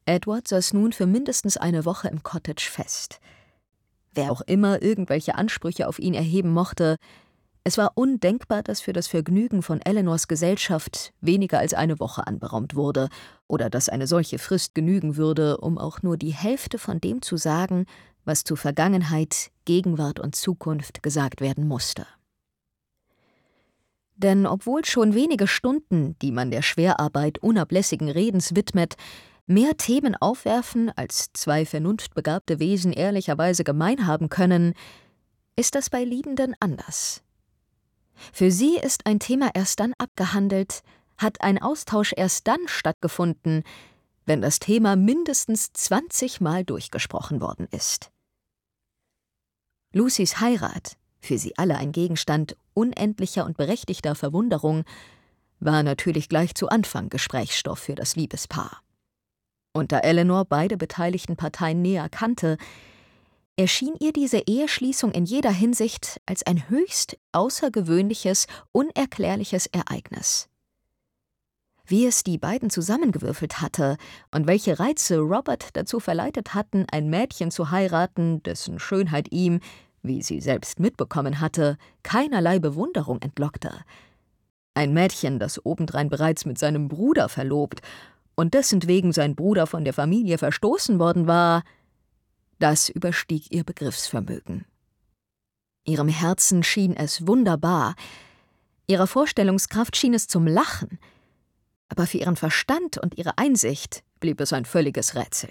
Edward saß nun für mindestens eine Woche im Cottage fest. Wer auch immer irgendwelche Ansprüche auf ihn erheben mochte, es war undenkbar, dass für das Vergnügen von Eleanors Gesellschaft weniger als eine Woche anberaumt wurde oder dass eine solche Frist genügen würde, um auch nur die Hälfte von dem zu sagen, was zu Vergangenheit, Gegenwart und Zukunft gesagt werden musste. Denn obwohl schon wenige Stunden, die man der Schwerarbeit unablässigen Redens widmet, mehr Themen aufwerfen, als zwei vernunftbegabte Wesen ehrlicherweise gemein haben können, ist das bei Liebenden anders. Für sie ist ein Thema erst dann abgehandelt, hat ein Austausch erst dann stattgefunden, wenn das Thema mindestens 20 Mal durchgesprochen worden ist. Lucys Heirat, für sie alle ein Gegenstand unendlicher und berechtigter Verwunderung, war natürlich gleich zu Anfang Gesprächsstoff für das Liebespaar. Und da Eleanor beide beteiligten Parteien näher kannte, erschien ihr diese Eheschließung in jeder Hinsicht als ein höchst außergewöhnliches, unerklärliches Ereignis. Wie es die beiden zusammengewürfelt hatte und welche Reize Robert dazu verleitet hatten, ein Mädchen zu heiraten, dessen Schönheit ihm, wie sie selbst mitbekommen hatte, keinerlei Bewunderung entlockte. Ein Mädchen, das obendrein bereits mit seinem Bruder verlobt und dessentwegen sein Bruder von der Familie verstoßen worden war, das überstieg ihr Begriffsvermögen. Ihrem Herzen schien es wunderbar, ihrer Vorstellungskraft schien es zum Lachen, aber für ihren Verstand und ihre Einsicht blieb es ein völliges Rätsel.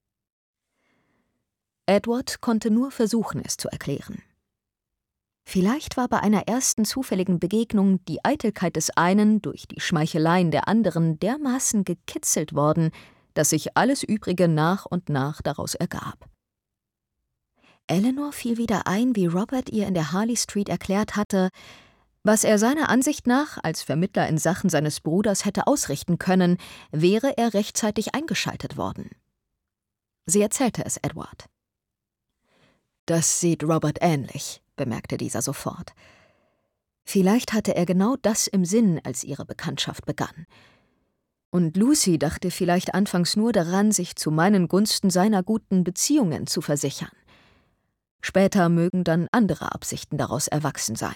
Edward konnte nur versuchen, es zu erklären. Vielleicht war bei einer ersten zufälligen Begegnung die Eitelkeit des einen durch die Schmeicheleien der anderen dermaßen gekitzelt worden, dass sich alles Übrige nach und nach daraus ergab. Eleanor fiel wieder ein, wie Robert ihr in der Harley Street erklärt hatte, was er seiner Ansicht nach als Vermittler in Sachen seines Bruders hätte ausrichten können, wäre er rechtzeitig eingeschaltet worden. Sie erzählte es Edward. »Das sieht Robert ähnlich«, bemerkte dieser sofort. Vielleicht hatte er genau das im Sinn, als ihre Bekanntschaft begann. Und Lucy dachte vielleicht anfangs nur daran, sich zu meinen Gunsten seiner guten Beziehungen zu versichern. Später mögen dann andere Absichten daraus erwachsen sein.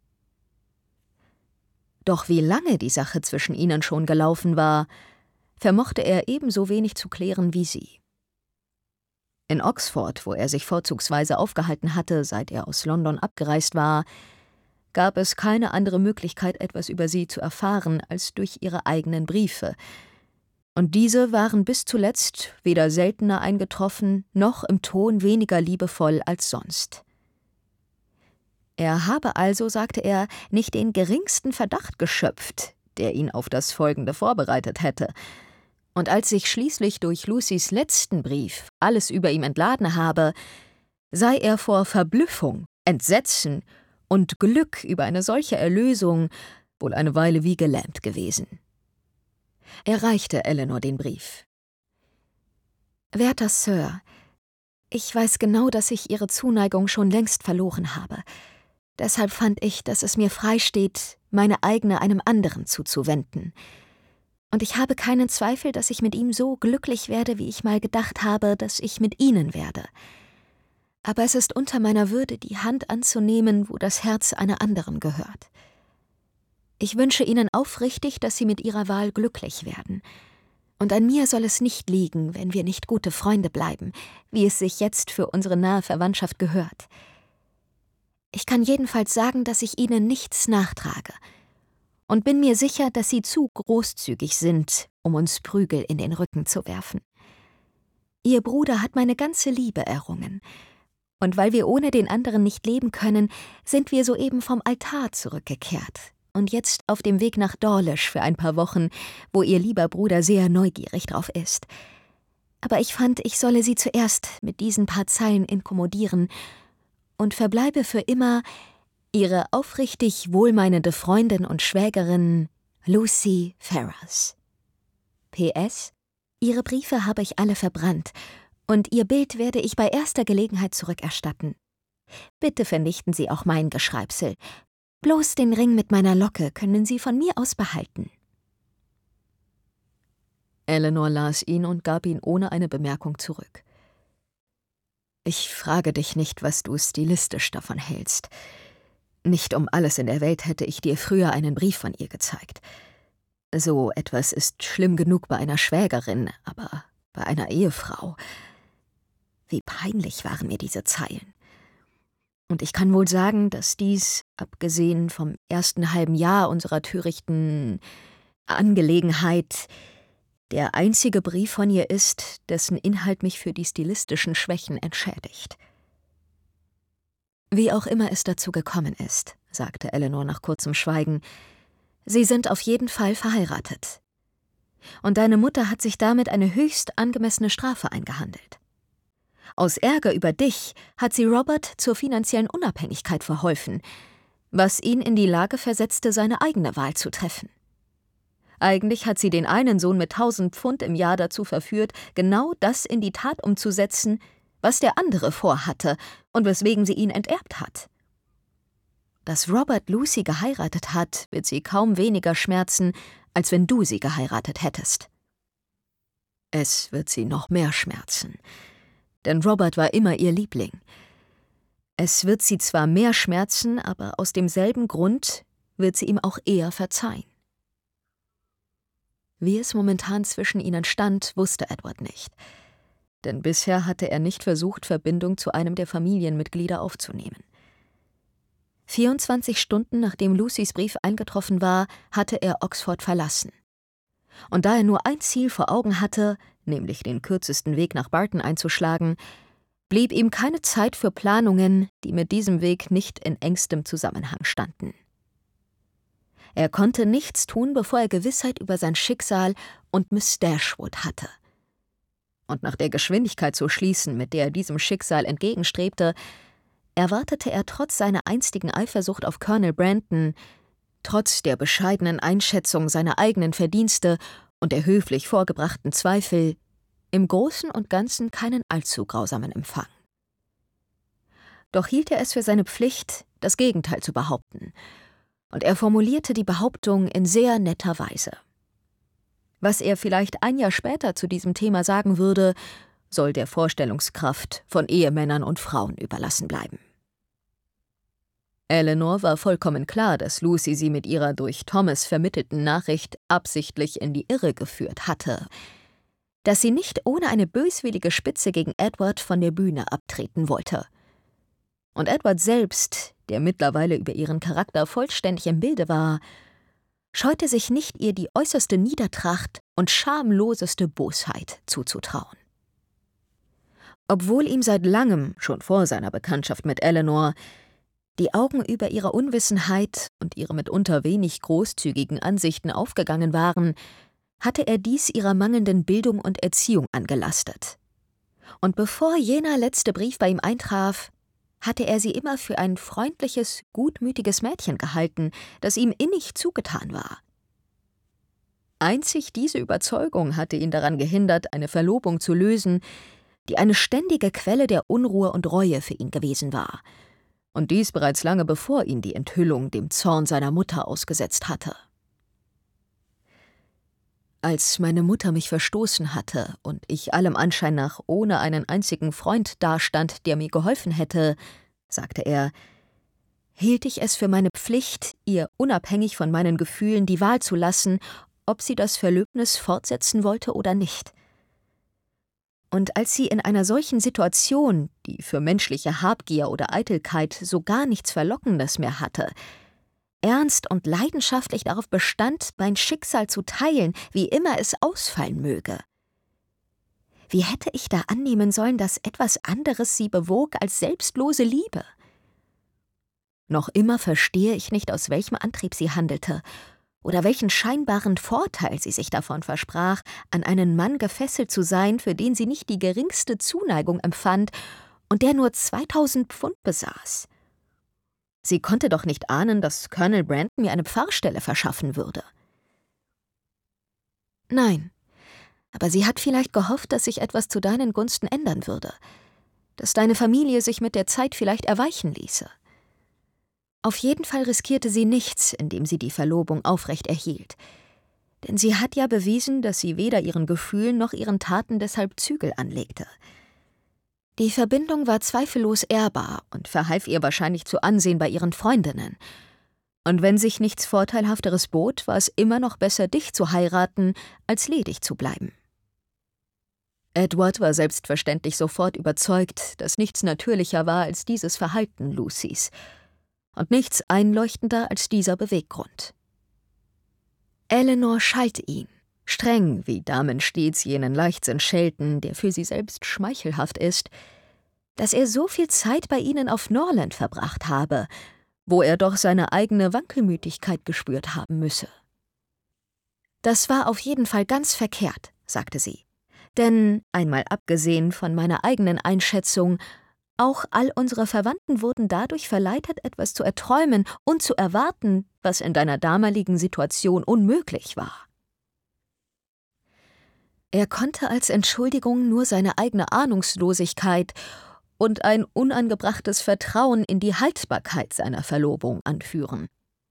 Doch wie lange die Sache zwischen ihnen schon gelaufen war, vermochte er ebenso wenig zu klären wie sie. In Oxford, wo er sich vorzugsweise aufgehalten hatte, seit er aus London abgereist war, gab es keine andere Möglichkeit, etwas über sie zu erfahren, als durch ihre eigenen Briefe. Und diese waren bis zuletzt weder seltener eingetroffen, noch im Ton weniger liebevoll als sonst. Er habe also, sagte er, nicht den geringsten Verdacht geschöpft, der ihn auf das Folgende vorbereitet hätte. Und als sich schließlich durch Lucys letzten Brief alles über ihm entladen habe, sei er vor Verblüffung, Entsetzen und Glück über eine solche Erlösung wohl eine Weile wie gelähmt gewesen. Er reichte Eleanor den Brief. »Werter Sir, ich weiß genau, dass ich Ihre Zuneigung schon längst verloren habe. Deshalb fand ich, dass es mir freisteht, meine eigene einem anderen zuzuwenden. Und ich habe keinen Zweifel, dass ich mit ihm so glücklich werde, wie ich mal gedacht habe, dass ich mit Ihnen werde. Aber es ist unter meiner Würde, die Hand anzunehmen, wo das Herz einer anderen gehört. Ich wünsche Ihnen aufrichtig, dass Sie mit Ihrer Wahl glücklich werden. Und an mir soll es nicht liegen, wenn wir nicht gute Freunde bleiben, wie es sich jetzt für unsere nahe Verwandtschaft gehört. Ich kann jedenfalls sagen, dass ich Ihnen nichts nachtrage und bin mir sicher, dass Sie zu großzügig sind, um uns Prügel in den Rücken zu werfen. Ihr Bruder hat meine ganze Liebe errungen, und weil wir ohne den anderen nicht leben können, sind wir soeben vom Altar zurückgekehrt und jetzt auf dem Weg nach Dawlish für ein paar Wochen, wo Ihr lieber Bruder sehr neugierig drauf ist. Aber ich fand, ich solle Sie zuerst mit diesen paar Zeilen inkommodieren und verbleibe für immer Ihre aufrichtig wohlmeinende Freundin und Schwägerin Lucy Ferrars. PS: Ihre Briefe habe ich alle verbrannt, und Ihr Bild werde ich bei erster Gelegenheit zurückerstatten. Bitte vernichten Sie auch mein Geschreibsel. Bloß den Ring mit meiner Locke können Sie von mir aus behalten. Eleanor las ihn und gab ihn ohne eine Bemerkung zurück. »Ich frage dich nicht, was du stilistisch davon hältst. Nicht um alles in der Welt hätte ich dir früher einen Brief von ihr gezeigt. So etwas ist schlimm genug bei einer Schwägerin, aber bei einer Ehefrau. Wie peinlich waren mir diese Zeilen. Und ich kann wohl sagen, dass dies, abgesehen vom ersten halben Jahr unserer törichten Angelegenheit, der einzige Brief von ihr ist, dessen Inhalt mich für die stilistischen Schwächen entschädigt.« »Wie auch immer es dazu gekommen ist«, sagte Eleanor nach kurzem Schweigen, »Sie sind auf jeden Fall verheiratet. Und deine Mutter hat sich damit eine höchst angemessene Strafe eingehandelt. Aus Ärger über dich hat sie Robert zur finanziellen Unabhängigkeit verholfen, was ihn in die Lage versetzte, seine eigene Wahl zu treffen. Eigentlich hat sie den einen Sohn mit 1.000 Pfund im Jahr dazu verführt, genau das in die Tat umzusetzen, was der andere vorhatte und weswegen sie ihn enterbt hat. Dass Robert Lucy geheiratet hat, wird sie kaum weniger schmerzen, als wenn du sie geheiratet hättest. Es wird sie noch mehr schmerzen, denn Robert war immer ihr Liebling. Es wird sie zwar mehr schmerzen, aber aus demselben Grund wird sie ihm auch eher verzeihen.« Wie es momentan zwischen ihnen stand, wusste Edward nicht. Denn bisher hatte er nicht versucht, Verbindung zu einem der Familienmitglieder aufzunehmen. 24 Stunden nachdem Lucys Brief eingetroffen war, hatte er Oxford verlassen. Und da er nur ein Ziel vor Augen hatte, nämlich den kürzesten Weg nach Barton einzuschlagen, blieb ihm keine Zeit für Planungen, die mit diesem Weg nicht in engstem Zusammenhang standen. Er konnte nichts tun, bevor er Gewissheit über sein Schicksal und Miss Dashwood hatte. Und nach der Geschwindigkeit zu schließen, mit der er diesem Schicksal entgegenstrebte, erwartete er trotz seiner einstigen Eifersucht auf Colonel Brandon, trotz der bescheidenen Einschätzung seiner eigenen Verdienste und der höflich vorgebrachten Zweifel, im Großen und Ganzen keinen allzu grausamen Empfang. Doch hielt er es für seine Pflicht, das Gegenteil zu behaupten, und er formulierte die Behauptung in sehr netter Weise. Was er vielleicht ein Jahr später zu diesem Thema sagen würde, soll der Vorstellungskraft von Ehemännern und Frauen überlassen bleiben. Eleanor war vollkommen klar, dass Lucy sie mit ihrer durch Thomas vermittelten Nachricht absichtlich in die Irre geführt hatte, dass sie nicht ohne eine böswillige Spitze gegen Edward von der Bühne abtreten wollte. Und Edward selbst, der mittlerweile über ihren Charakter vollständig im Bilde war, scheute sich nicht, ihr die äußerste Niedertracht und schamloseste Bosheit zuzutrauen. Obwohl ihm seit langem, schon vor seiner Bekanntschaft mit Eleanor, die Augen über ihre Unwissenheit und ihre mitunter wenig großzügigen Ansichten aufgegangen waren, hatte er dies ihrer mangelnden Bildung und Erziehung angelastet. Und bevor jener letzte Brief bei ihm eintraf, hatte er sie immer für ein freundliches, gutmütiges Mädchen gehalten, das ihm innig zugetan war. Einzig diese Überzeugung hatte ihn daran gehindert, eine Verlobung zu lösen, die eine ständige Quelle der Unruhe und Reue für ihn gewesen war, und dies bereits lange bevor ihn die Enthüllung dem Zorn seiner Mutter ausgesetzt hatte. Als meine Mutter mich verstoßen hatte und ich allem Anschein nach ohne einen einzigen Freund dastand, der mir geholfen hätte, sagte er, hielt ich es für meine Pflicht, ihr unabhängig von meinen Gefühlen die Wahl zu lassen, ob sie das Verlöbnis fortsetzen wollte oder nicht. Und als sie in einer solchen Situation, die für menschliche Habgier oder Eitelkeit so gar nichts Verlockendes mehr hatte, ernst und leidenschaftlich darauf bestand, mein Schicksal zu teilen, wie immer es ausfallen möge. Wie hätte ich da annehmen sollen, dass etwas anderes sie bewog als selbstlose Liebe? Noch immer verstehe ich nicht, aus welchem Antrieb sie handelte oder welchen scheinbaren Vorteil sie sich davon versprach, an einen Mann gefesselt zu sein, für den sie nicht die geringste Zuneigung empfand und der nur 2.000 Pfund besaß. Sie konnte doch nicht ahnen, dass Colonel Brandon mir eine Pfarrstelle verschaffen würde. Nein, aber sie hat vielleicht gehofft, dass sich etwas zu deinen Gunsten ändern würde, dass deine Familie sich mit der Zeit vielleicht erweichen ließe. Auf jeden Fall riskierte sie nichts, indem sie die Verlobung aufrecht erhielt. Denn sie hat ja bewiesen, dass sie weder ihren Gefühlen noch ihren Taten deshalb Zügel anlegte. Die Verbindung war zweifellos ehrbar und verhalf ihr wahrscheinlich zu Ansehen bei ihren Freundinnen. Und wenn sich nichts Vorteilhafteres bot, war es immer noch besser, dich zu heiraten, als ledig zu bleiben. Edward war selbstverständlich sofort überzeugt, dass nichts natürlicher war als dieses Verhalten Lucys und nichts einleuchtender als dieser Beweggrund. Eleanor schalt ihn, streng, wie Damen stets jenen Leichtsinn schelten, der für sie selbst schmeichelhaft ist, dass er so viel Zeit bei ihnen auf Norland verbracht habe, wo er doch seine eigene Wankelmütigkeit gespürt haben müsse. »Das war auf jeden Fall ganz verkehrt«, sagte sie. »Denn, einmal abgesehen von meiner eigenen Einschätzung, auch all unsere Verwandten wurden dadurch verleitet, etwas zu erträumen und zu erwarten, was in deiner damaligen Situation unmöglich war.« Er konnte als Entschuldigung nur seine eigene Ahnungslosigkeit und ein unangebrachtes Vertrauen in die Haltbarkeit seiner Verlobung anführen.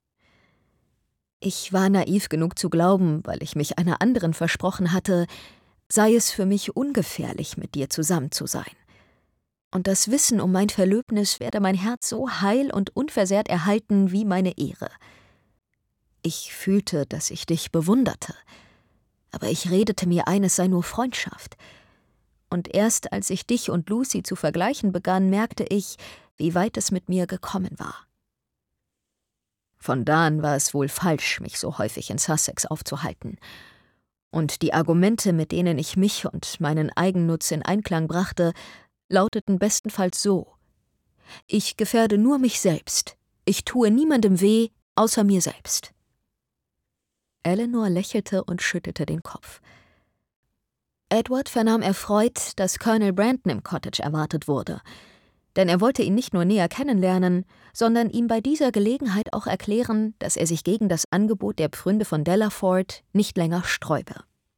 »Ich war naiv genug zu glauben, weil ich mich einer anderen versprochen hatte, sei es für mich ungefährlich, mit dir zusammen zu sein. Und das Wissen um mein Verlöbnis werde mein Herz so heil und unversehrt erhalten wie meine Ehre. Ich fühlte, dass ich dich bewunderte, aber ich redete mir ein, es sei nur Freundschaft. Und erst als ich dich und Lucy zu vergleichen begann, merkte ich, wie weit es mit mir gekommen war. Von da an war es wohl falsch, mich so häufig in Sussex aufzuhalten. Und die Argumente, mit denen ich mich und meinen Eigennutz in Einklang brachte, lauteten bestenfalls so: Ich gefährde nur mich selbst. Ich tue niemandem weh, außer mir selbst. Eleanor lächelte und schüttelte den Kopf. Edward vernahm erfreut, dass Colonel Brandon im Cottage erwartet wurde, denn er wollte ihn nicht nur näher kennenlernen, sondern ihm bei dieser Gelegenheit auch erklären, dass er sich gegen das Angebot der Pfründe von Delaford nicht länger sträube.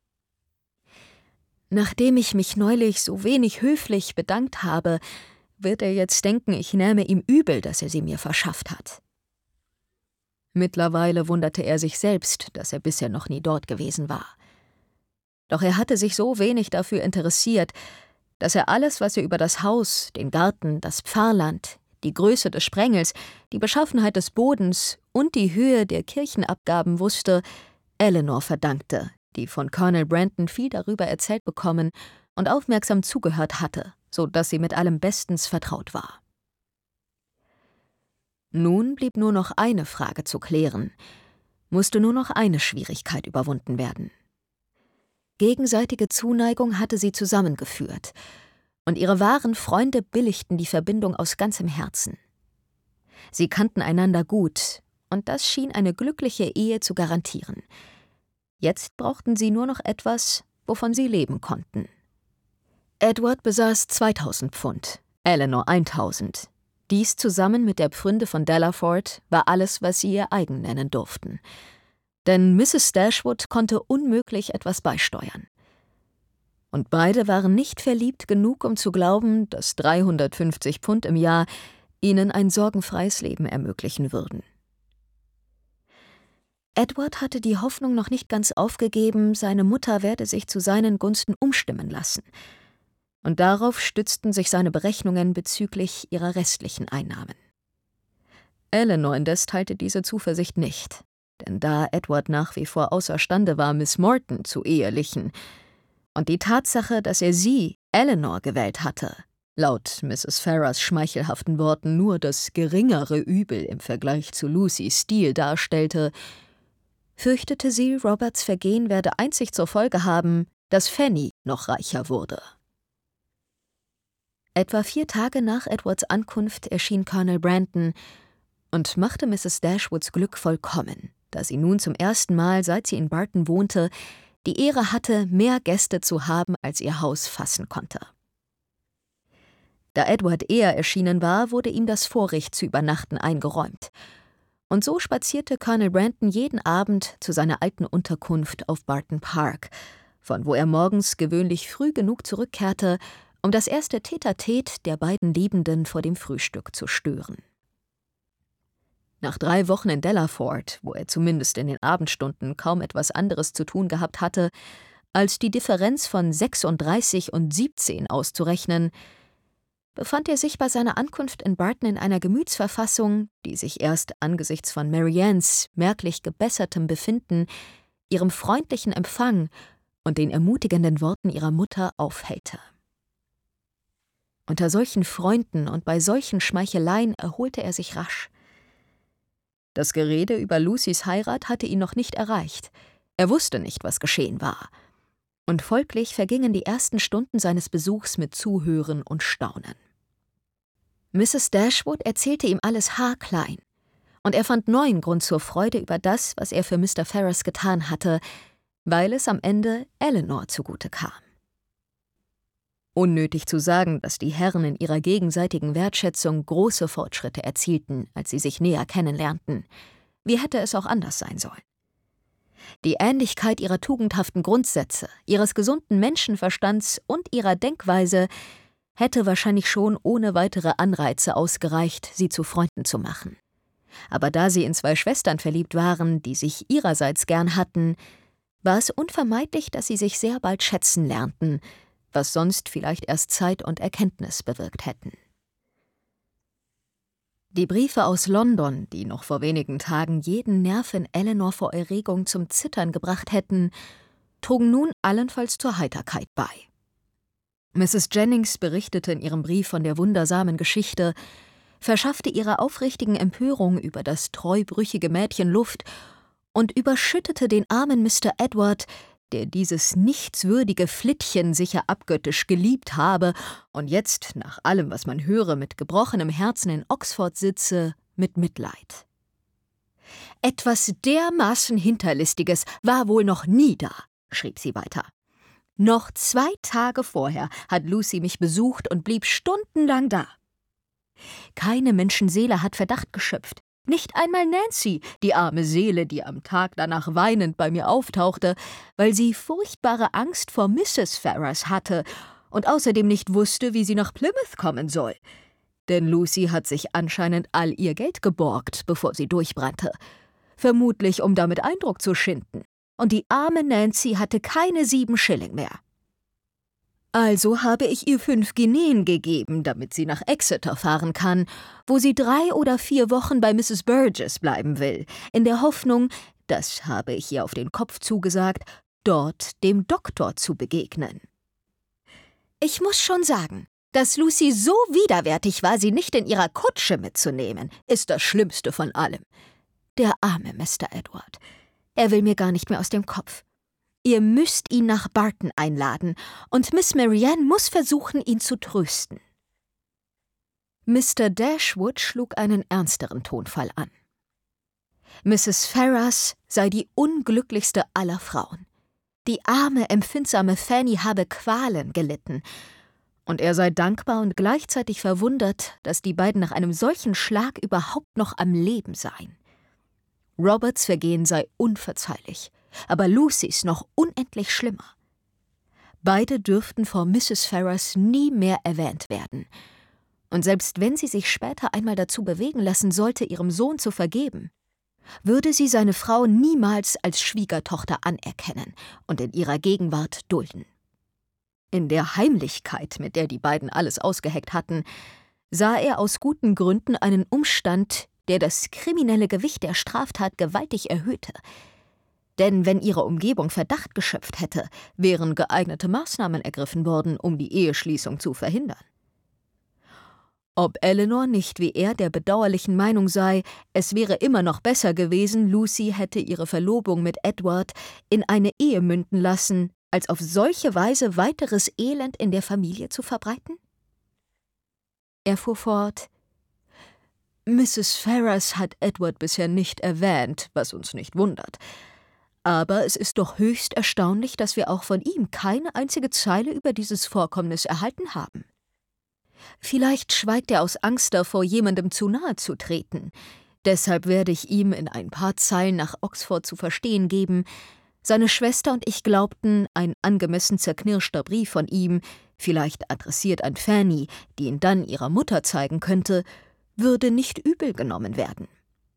Nachdem ich mich neulich so wenig höflich bedankt habe, wird er jetzt denken, ich nähme ihm übel, dass er sie mir verschafft hat. Mittlerweile wunderte er sich selbst, dass er bisher noch nie dort gewesen war. Doch er hatte sich so wenig dafür interessiert, dass er alles, was er über das Haus, den Garten, das Pfarrland, die Größe des Sprengels, die Beschaffenheit des Bodens und die Höhe der Kirchenabgaben wusste, Eleanor verdankte, die von Colonel Brandon viel darüber erzählt bekommen und aufmerksam zugehört hatte, so dass sie mit allem bestens vertraut war. Nun blieb nur noch eine Frage zu klären, musste nur noch eine Schwierigkeit überwunden werden. Gegenseitige Zuneigung hatte sie zusammengeführt, und ihre wahren Freunde billigten die Verbindung aus ganzem Herzen. Sie kannten einander gut, und das schien eine glückliche Ehe zu garantieren. Jetzt brauchten sie nur noch etwas, wovon sie leben konnten. Edward besaß 2000 Pfund, Eleanor 1000. Dies zusammen mit der Pfründe von Delaford war alles, was sie ihr eigen nennen durften. Denn Mrs. Dashwood konnte unmöglich etwas beisteuern. Und beide waren nicht verliebt genug, um zu glauben, dass 350 Pfund im Jahr ihnen ein sorgenfreies Leben ermöglichen würden. Edward hatte die Hoffnung noch nicht ganz aufgegeben, seine Mutter werde sich zu seinen Gunsten umstimmen lassen. Und darauf stützten sich seine Berechnungen bezüglich ihrer restlichen Einnahmen. Eleanor indes teilte diese Zuversicht nicht, denn da Edward nach wie vor außerstande war, Miss Morton zu ehelichen, und die Tatsache, dass er sie, Eleanor, gewählt hatte, laut Mrs. Ferrars schmeichelhaften Worten nur das geringere Übel im Vergleich zu Lucys Stil darstellte, fürchtete sie, Roberts Vergehen werde einzig zur Folge haben, dass Fanny noch reicher wurde. Etwa 4 Tage nach Edwards Ankunft erschien Colonel Brandon und machte Mrs. Dashwoods Glück vollkommen, da sie nun zum ersten Mal, seit sie in Barton wohnte, die Ehre hatte, mehr Gäste zu haben, als ihr Haus fassen konnte. Da Edward eher erschienen war, wurde ihm das Vorrecht zu übernachten eingeräumt. Und so spazierte Colonel Brandon jeden Abend zu seiner alten Unterkunft auf Barton Park, von wo er morgens gewöhnlich früh genug zurückkehrte, um das erste Tete-a-Tete der beiden Liebenden vor dem Frühstück zu stören. Nach 3 Wochen in Delaford, wo er zumindest in den Abendstunden kaum etwas anderes zu tun gehabt hatte, als die Differenz von 36 und 17 auszurechnen, befand er sich bei seiner Ankunft in Barton in einer Gemütsverfassung, die sich erst angesichts von Mariannes merklich gebessertem Befinden, ihrem freundlichen Empfang und den ermutigenden Worten ihrer Mutter aufhellte. Unter solchen Freunden und bei solchen Schmeicheleien erholte er sich rasch. Das Gerede über Lucys Heirat hatte ihn noch nicht erreicht. Er wusste nicht, was geschehen war. Und folglich vergingen die ersten Stunden seines Besuchs mit Zuhören und Staunen. Mrs. Dashwood erzählte ihm alles haarklein, und er fand neuen Grund zur Freude über das, was er für Mr. Ferrars getan hatte, weil es am Ende Eleanor zugute kam. Unnötig zu sagen, dass die Herren in ihrer gegenseitigen Wertschätzung große Fortschritte erzielten, als sie sich näher kennenlernten. Wie hätte es auch anders sein sollen? Die Ähnlichkeit ihrer tugendhaften Grundsätze, ihres gesunden Menschenverstands und ihrer Denkweise hätte wahrscheinlich schon ohne weitere Anreize ausgereicht, sie zu Freunden zu machen. Aber da sie in 2 Schwestern verliebt waren, die sich ihrerseits gern hatten, war es unvermeidlich, dass sie sich sehr bald schätzen lernten, was sonst vielleicht erst Zeit und Erkenntnis bewirkt hätten. Die Briefe aus London, die noch vor wenigen Tagen jeden Nerv in Eleanor vor Erregung zum Zittern gebracht hätten, trugen nun allenfalls zur Heiterkeit bei. Mrs. Jennings berichtete in ihrem Brief von der wundersamen Geschichte, verschaffte ihrer aufrichtigen Empörung über das treubrüchige Mädchen Luft und überschüttete den armen Mr. Edward, der dieses nichtswürdige Flittchen sicher abgöttisch geliebt habe und jetzt, nach allem, was man höre, mit gebrochenem Herzen in Oxford sitze, mit Mitleid. »Etwas dermaßen Hinterlistiges war wohl noch nie da«, schrieb sie weiter. »Noch 2 Tage vorher hat Lucy mich besucht und blieb stundenlang da. Keine Menschenseele hat Verdacht geschöpft. Nicht einmal Nancy, die arme Seele, die am Tag danach weinend bei mir auftauchte, weil sie furchtbare Angst vor Mrs. Ferrars hatte und außerdem nicht wusste, wie sie nach Plymouth kommen soll. Denn Lucy hat sich anscheinend all ihr Geld geborgt, bevor sie durchbrannte. Vermutlich, um damit Eindruck zu schinden. Und die arme Nancy hatte keine 7 Schilling mehr. Also habe ich ihr 5 Guineen gegeben, damit sie nach Exeter fahren kann, wo sie 3 oder 4 Wochen bei Mrs. Burgess bleiben will, in der Hoffnung, das habe ich ihr auf den Kopf zugesagt, dort dem Doktor zu begegnen. Ich muss schon sagen, dass Lucy so widerwärtig war, sie nicht in ihrer Kutsche mitzunehmen, ist das Schlimmste von allem. Der arme Mr. Edward, er will mir gar nicht mehr aus dem Kopf. Ihr müsst ihn nach Barton einladen, und Miss Marianne muss versuchen, ihn zu trösten.« Mr. Dashwood schlug einen ernsteren Tonfall an. Mrs. Ferrars sei die unglücklichste aller Frauen. Die arme, empfindsame Fanny habe Qualen gelitten, und er sei dankbar und gleichzeitig verwundert, dass die beiden nach einem solchen Schlag überhaupt noch am Leben seien. Roberts Vergehen sei unverzeihlich, aber Lucys noch unendlich schlimmer. Beide dürften vor Mrs. Ferrars nie mehr erwähnt werden. Und selbst wenn sie sich später einmal dazu bewegen lassen sollte, ihrem Sohn zu vergeben, würde sie seine Frau niemals als Schwiegertochter anerkennen und in ihrer Gegenwart dulden. In der Heimlichkeit, mit der die beiden alles ausgeheckt hatten, sah er aus guten Gründen einen Umstand, der das kriminelle Gewicht der Straftat gewaltig erhöhte. Denn wenn ihre Umgebung Verdacht geschöpft hätte, wären geeignete Maßnahmen ergriffen worden, um die Eheschließung zu verhindern. Ob Eleanor nicht wie er der bedauerlichen Meinung sei, es wäre immer noch besser gewesen, Lucy hätte ihre Verlobung mit Edward in eine Ehe münden lassen, als auf solche Weise weiteres Elend in der Familie zu verbreiten? Er fuhr fort: »Mrs. Ferrars hat Edward bisher nicht erwähnt, was uns nicht wundert. Aber es ist doch höchst erstaunlich, dass wir auch von ihm keine einzige Zeile über dieses Vorkommnis erhalten haben. Vielleicht schweigt er aus Angst davor, jemandem zu nahe zu treten. Deshalb werde ich ihm in ein paar Zeilen nach Oxford zu verstehen geben, seine Schwester und ich glaubten, ein angemessen zerknirschter Brief von ihm, vielleicht adressiert an Fanny, die ihn dann ihrer Mutter zeigen könnte, würde nicht übel genommen werden.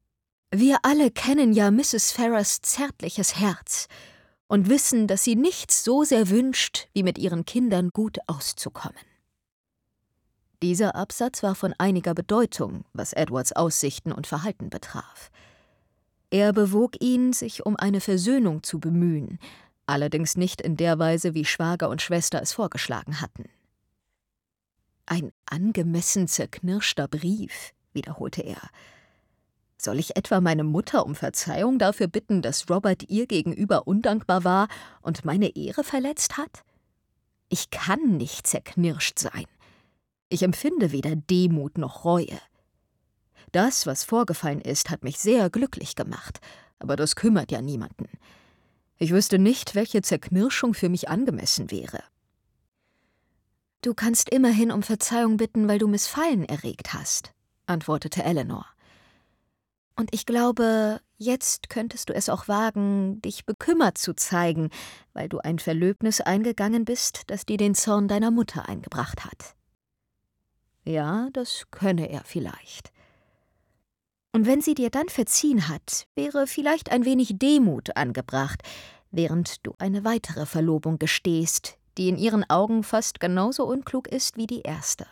Wir alle kennen ja Mrs. Ferrars zärtliches Herz und wissen, dass sie nichts so sehr wünscht, wie mit ihren Kindern gut auszukommen. Dieser Absatz war von einiger Bedeutung, was Edwards Aussichten und Verhalten betraf. Er bewog ihn, sich um eine Versöhnung zu bemühen, allerdings nicht in der Weise, wie Schwager und Schwester es vorgeschlagen hatten. »Ein angemessen zerknirschter Brief«, wiederholte er. »Soll ich etwa meine Mutter um Verzeihung dafür bitten, dass Robert ihr gegenüber undankbar war und meine Ehre verletzt hat? Ich kann nicht zerknirscht sein. Ich empfinde weder Demut noch Reue. Das, was vorgefallen ist, hat mich sehr glücklich gemacht, aber das kümmert ja niemanden. Ich wüsste nicht, welche Zerknirschung für mich angemessen wäre.« »Du kannst immerhin um Verzeihung bitten, weil du Missfallen erregt hast«, antwortete Eleanor. »Und ich glaube, jetzt könntest du es auch wagen, dich bekümmert zu zeigen, weil du ein Verlöbnis eingegangen bist, das dir den Zorn deiner Mutter eingebracht hat.« Ja, das könne er vielleicht. Und wenn sie dir dann verziehen hat, wäre vielleicht ein wenig Demut angebracht, während du eine weitere Verlobung gestehst, die in ihren Augen fast genauso unklug ist wie die erste.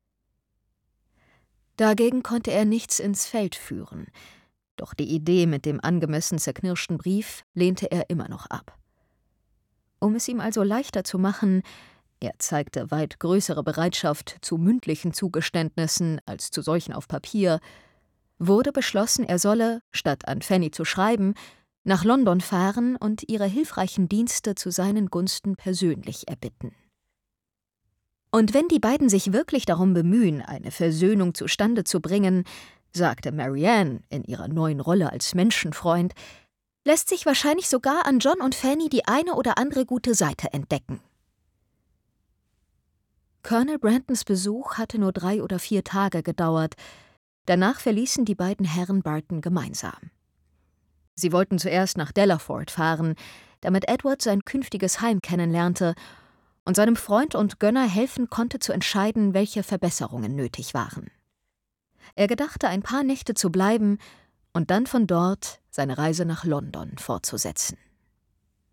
Dagegen konnte er nichts ins Feld führen, doch die Idee mit dem angemessen zerknirschten Brief lehnte er immer noch ab. Um es ihm also leichter zu machen, er zeigte weit größere Bereitschaft zu mündlichen Zugeständnissen als zu solchen auf Papier, wurde beschlossen, er solle, statt an Fanny zu schreiben, nach London fahren und ihre hilfreichen Dienste zu seinen Gunsten persönlich erbitten. Und wenn die beiden sich wirklich darum bemühen, eine Versöhnung zustande zu bringen, sagte Marianne in ihrer neuen Rolle als Menschenfreund, lässt sich wahrscheinlich sogar an John und Fanny die eine oder andere gute Seite entdecken. Colonel Brandons Besuch hatte nur 3 oder 4 Tage gedauert. Danach verließen die beiden Herren Barton gemeinsam. Sie wollten zuerst nach Delaford fahren, damit Edward sein künftiges Heim kennenlernte und seinem Freund und Gönner helfen konnte zu entscheiden, welche Verbesserungen nötig waren. Er gedachte, ein paar Nächte zu bleiben und dann von dort seine Reise nach London fortzusetzen.